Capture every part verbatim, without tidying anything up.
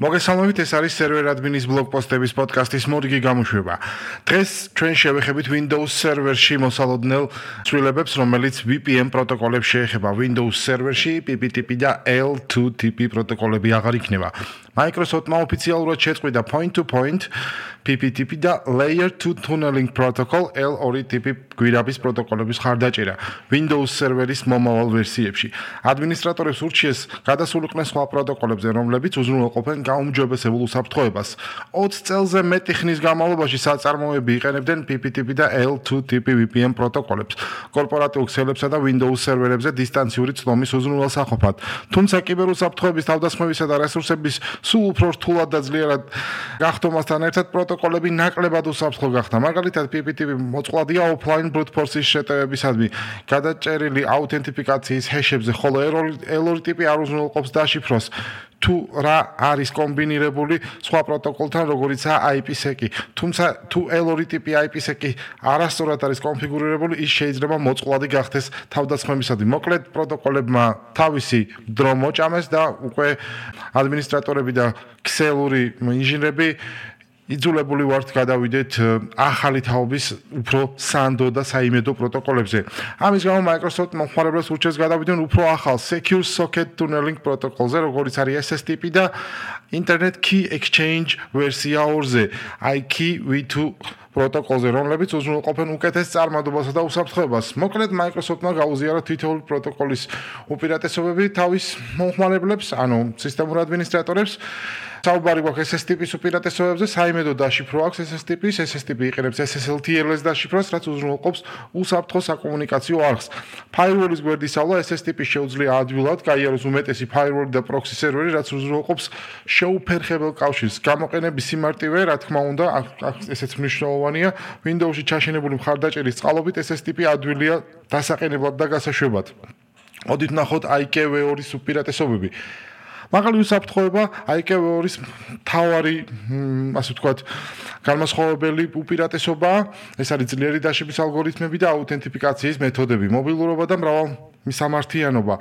მოგესალმებით, ეს არის Server Admin-ის blog post-ების პოდკასტის მორიგი გამოშვება. დღეს ჩვენ შევეხებით Windows Server-ში მოსალოდნელ ცვლილებებს, რომელიც V P N პროტოკოლებს შეეხება. Windows Server-ში P P T P და L two T P პროტოკოლები აღარ იქნება. Microsoft-მა ოფიციალურად შეწყვიტა point-to-point P P T P და Layer two Tunneling Protocol L two T P გვირაბის პროტოკოლების ხარდაჭერა Windows Server-ის მომავალ ვერსიებში. ადმინისტრატორებს ურჩიეს გადასულიყვნენ სხვა პროტოკოლებზე, რომლებიც უზრუნველყოფენ გაუმჯობესებულ უსაფრთხოებას. ოცი წელზე მეტი ხნის განმავლობაში საწარმოები იყენებდნენ P P T P და L two T P V P N პროტოკოლებს კორპორატიულ ქსელებსა და Windows Server-ებზე დისტანციური წლომის უზრუნველსაყოფად. თუმცა კიბერუსაფრთხოების თავდასხმებისა და რესურსების სულ უფრო რთულად და ძლიერად გახდომასთან ერთად პროტოკოლები ნაკლებად უსაფრთხო გახდა. მაგალითად, P P T P მოწყვლადია offline brute force-ის შეტევებისადმი გადაჭერილი აუთენტიფიკაციის ჰეშებზე, ხოლო L two T P არ უზრუნველყოფს დაშიფროს. თუ რა არის კომბინირებული სხვა პროტოკოლთან, როგორიცაა I P sec-ი. თუმცა თუ L two T P I P sec-ი არასწორად არის კონფიგურირებული, ის შეიძლება მოწყვლადი გახდეს თავდასხმებისადმი. მოკლედ, პროტოკოლებმა თავისი დრო მოჭამეს და უკვე ადმინისტრატორები და ქსელური ინჟინრები იძულებული ვართ გადავიდეთ ახალი თაობის უფრო სანდო და საიმედო პროტოკოლებზე. ამის გამო Microsoft მომხმარებლებს ურჩევს გადავიდნენ უფრო ახალ Secure Socket Tunneling პროტოკოლზე, როგორც არის S S T P და Internet Key Exchange ვერსია ორზე I K V two პროტოკოლზე, რომლებიც უზრუნველყოფენ უკეთეს წარმადობასა და უსაფრთხოებას. მოკლედ, Microsoft-მა გაუზიარა თითოეული პროტოკოლის უპირატესობები თავის მომხმარებლებს, ანუ სისტემურ ადმინისტრატორებს. საუბარი გვაქვს S S T P-ის უპირატესობებზე, საიმედო დაშიფრო აქვს S S T P-ს, S S T P იყენებს S S L T L-ს დაშიფროს, რაც უზრუნველყოფს უსაფრთხო საკომუნიკაციო არხს. Firewall-ის გვერდისავლა S S T P შეუძლია ადვილად გაიაროს უმეტესი firewall და proxy სერვერი, რაც უზრუნველყოფს შეუფერხებელ კავშირს. გამოყენების სიმარტივე, რა თქმა უნდა, ესეც მნიშვნელოვანია, Windows-ში ჩაშენებული მხარდაჭერის წყალობით S S T P ადვილია დასაყენებლად და გასაშვებად. მოდით ვნახოთ I K V two-ის უპირატესობები. მაგალი უსაფრთხოება I K V two-ის თავარი, ასე ვთქვათ, განმასხვავებელი უპირატესობაა. ეს არის ძლიერი დაშიფრის ალგორითმები და აუთენტიფიკაციის მეთოდები, მობილურობა და მრავალმისამართიანობა.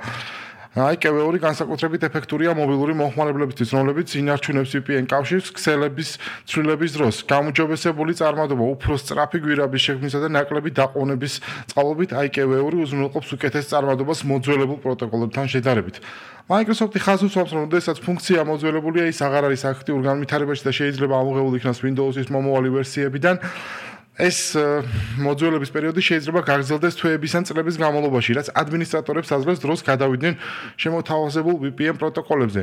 I K V two განსაკუთრებით ეფექტურია მობილური მომხმარებლებისთვის, რომლებიც ინარჩუნებს V P N კავშირს ქსელების ცვლილების დროს. გამოჯობესებული წარმადობა, უფრო სწრაფი გვირაბის შექმნისა და ნაკლები დაყოვნების წყალობით I K V two უზრუნველყოფს უკეთეს წარმადობას მოძველებულ პროტოკოლებთან შედარებით. Microsoft-ი ხაზს უსვამს, რომ შესაძლოა ფუნქცია მოძველებულია, ის აღარ არის აქტიურ განვითარებაში და შეიძლება ამოღებული იქნას Windows-ის მომავალი ვერსიებიდან. ეს მოძველების პერიოდი შეიძლება გაგრძელდეს თვეების ან წლების განმავლობაში, რაც ადმინისტრატორებს აძლევს დროს გადავიდნენ შემოთავაზებულ V P N პროტოკოლებზე.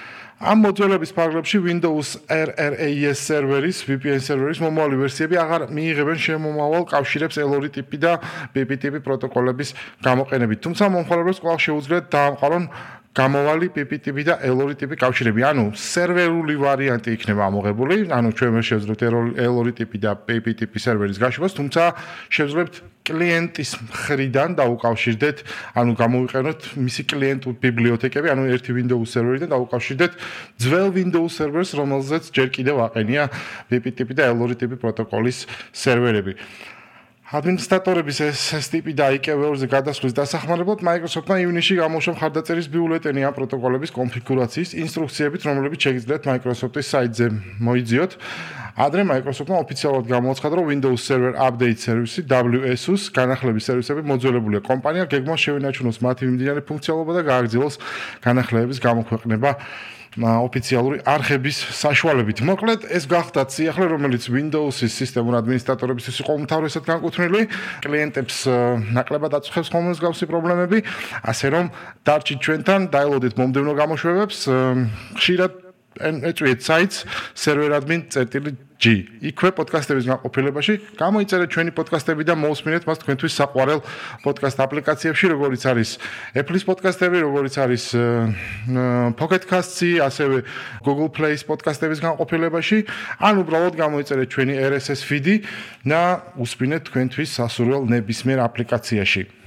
ამ მოძველების ფარგლებში Windows R R A S სერვერის, V P N სერვერის მომავალი ვერსიები აღარ მიიღებენ შემომავალ კავშირებს L two T P და P P T P პროტოკოლების გამოყენებით. თუმცა მომხმარებლებს კვლავ შეუძლიათ დაამყარონ გამოვალი P P T P და L two T P კავშირები, ანუ სერვერული ვარიანტი იქნება ამოღებული, ანუ ჩვენ ვერ შევძლებთ L two T P და P P T P სერვერის გაშვებას, თუმცა შევძლებთ კლიენტის მხრიდან დაუკავშირდეთ, ანუ გამოვიყენოთ მისი კლიენტური ბიბლიოთეკები, ანუ ერთი Windows სერვერიდან დაუკავშირდეთ ძველ Windows სერვერს, რომელზეც ჯერ კიდევ აყენია P P T P და L two T P პროტოკოლის სერვერები. ადმინისტრატორების S S T P და I K V two-ზე გადასვლის დასახმარებლად Microsoft-მა ივნისში გამოუშვა მხარდაჭერის ბიულეტენი ამ პროტოკოლების კონფიგურაციის ინსტრუქციებით, რომლებიც შეგიძლიათ Microsoft-ის საიტზე მოიძიოთ. ადრე Microsoft-მა ოფიციალურად გამოაცხადა, რომ Windows Server Update სერვისი W S U-ს განახლების სერვისები მოძველებულია. კომპანია გეგმავს შევინარჩუნოს მათი მიმდინარე ფუნქციონალობა და გააგრძელოს განახლების გამოქვეყნება ოფიციალური არხების საშუალებით. მოკლედ, ეს გახდათ სიახლე, რომელიც Windows-ის სისტემურ ადმინისტრატორებისთვის იყო უმთავრესად განკუთვნილი, კლიენტებს ნაკლებად აწუხებს ხოლმე მსგავსი პრობლემები, ასე რომ დარჩით ჩვენთან, დაელოდეთ მომდევნო გამოშვებებს, ხშირად ეწვიეთ საიტს serveradmin.g. იქვე პოდკასტების განყოფილებაში გამოიწერეთ ჩვენი პოდკასტები და მოусმინეთ მას თქვენთვის საყვარელ პოდკასტ აპლიკაციებში, როგორიც არის Apple-ის პოდკასტები, როგორიც არის Pocket Casts-ი, ასევე Google Play-ის პოდკასტების განყოფილებაში, ან უბრალოდ გამოიწერეთ ჩვენი R S S feed-ი და უსმინეთ თქვენთვის სასურველ ნებისმიერ აპლიკაციაში.